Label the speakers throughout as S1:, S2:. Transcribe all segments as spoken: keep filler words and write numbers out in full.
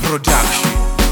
S1: Production.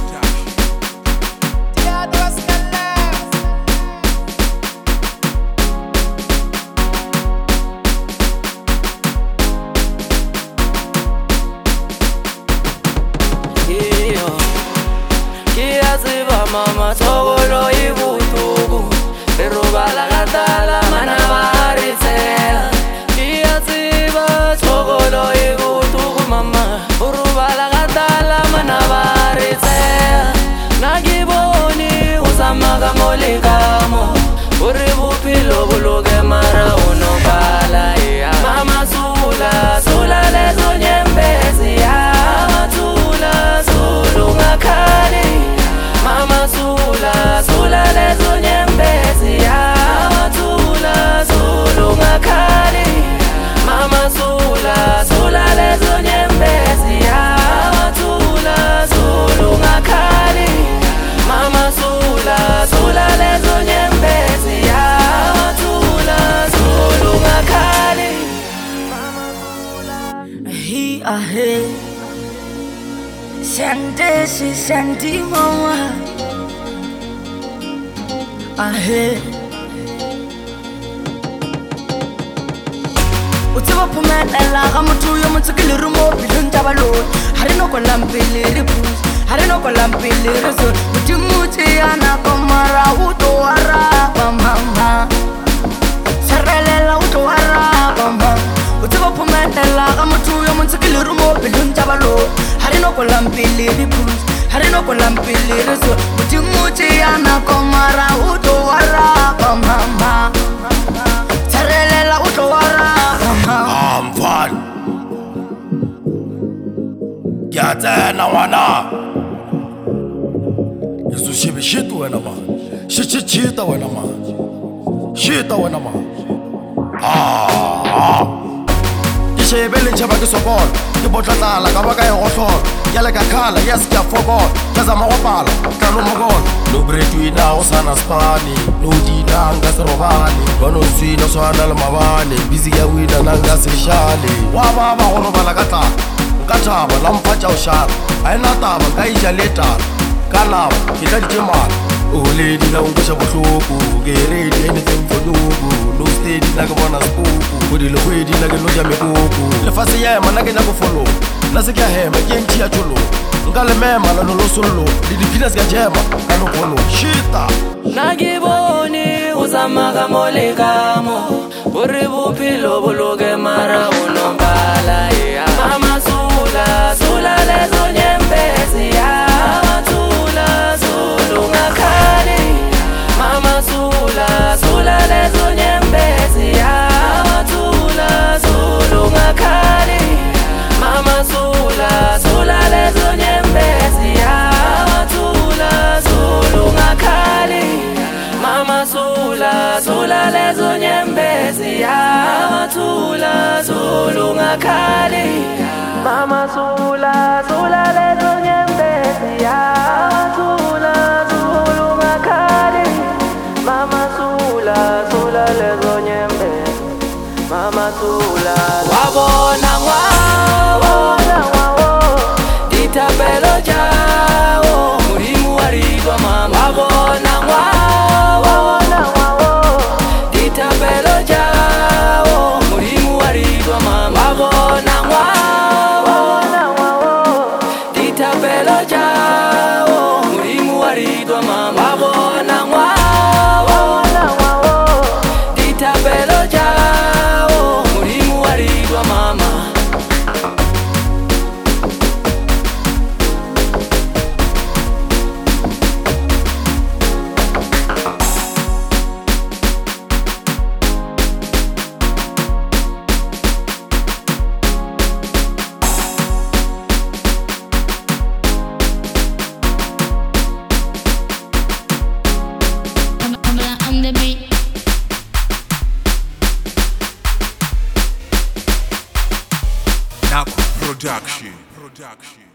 S2: Mama togolo ibutugu Erubala gatala manabaritela Kiyaziba togolo ibutugu mama Urubala gatala manabaritela Nagiboni usamaga molikamo Uribupilo buluge mara unobala ya Mama sula sula lezo nyembezi ya Matula sulu ngakali Mama sula, sula lezo nyembezi ya Matula, sulu ngakali Mama sula, sula lezo nyembezi ya Matula, sulu ngakali Mama sula, sula lezo nyembezi ya Matula, sulu ngakali Hi ahe Shanti si shanti mama Ahe Utsiba pumelela ga motho yo motsekele re mo bileng taba lo Harino kwa lampele re push Harino kwa lampele re so Mutimuti yana komara uto araba mama Sarelela uto araba mama Utsiba pumelela ga motho yo motsekele re mo bileng taba lo Harino kwa lampele re push Harino kwa lampele re so Mutimuti yana komara uto araba mama Sarelela uto araba mama
S3: I'm fine Gyatena wana Yesu shibi shit wena man Shit shit wena man Shit wena man Ah ah Ishebele nchaba ke sokol Ke botla tsala ka baka e gotlhola Ya le ka khala yes ke a fokola Ka zama go pala ka lo mogolo No breadwinner o sana spani No dina nga se robane Bono swina swana le mabane Busy ya wina nanga se shale Wa baba go robala ka tla Nka thaba la mphatša o shara A ena taba nka ija letala Ka laba ke tla ditemana O lady la unkosha bohloko Ke ready anything for nuku No steady na ke bona spoku Kodi le kgwedi na ke loja mekoko Lefase ya ema na ke nyako follow Na se ke a hema ke ntši ya tšolo Nka le mema la nolo solo Le dipinas ka jema ka no pono Shita
S2: Nagiboni usamaga molikamo Uribupilo buluge mara unombala ya Mama sula, sula lezo nyembezi ya Matula, sulu ngakali Mama sula, sula lezo nyembezi ya Matula, sulu ngakali Mama sula, sula lezo nyembezi ya Matula, sulu ngakali Mama sula, sula lezo nyembezi ya Matula, sulu ngakali Mama sula, sula lezo nyembezi ya Matula, sulu ngakali Mama sula, sula lezo nyembezi Mama sula Wabona wabona wabo Ditapelo jao Murimu warigwa mama Wabona wabona wabo Ditapelo jao Murimu warigwa mama Wabona wabona wabo Ditapelo jao Murimu warigwa mama Wabona wabona wabo Ditapelo jao Murimu warigwa mama
S4: On the beat.
S1: Naku Production. Production.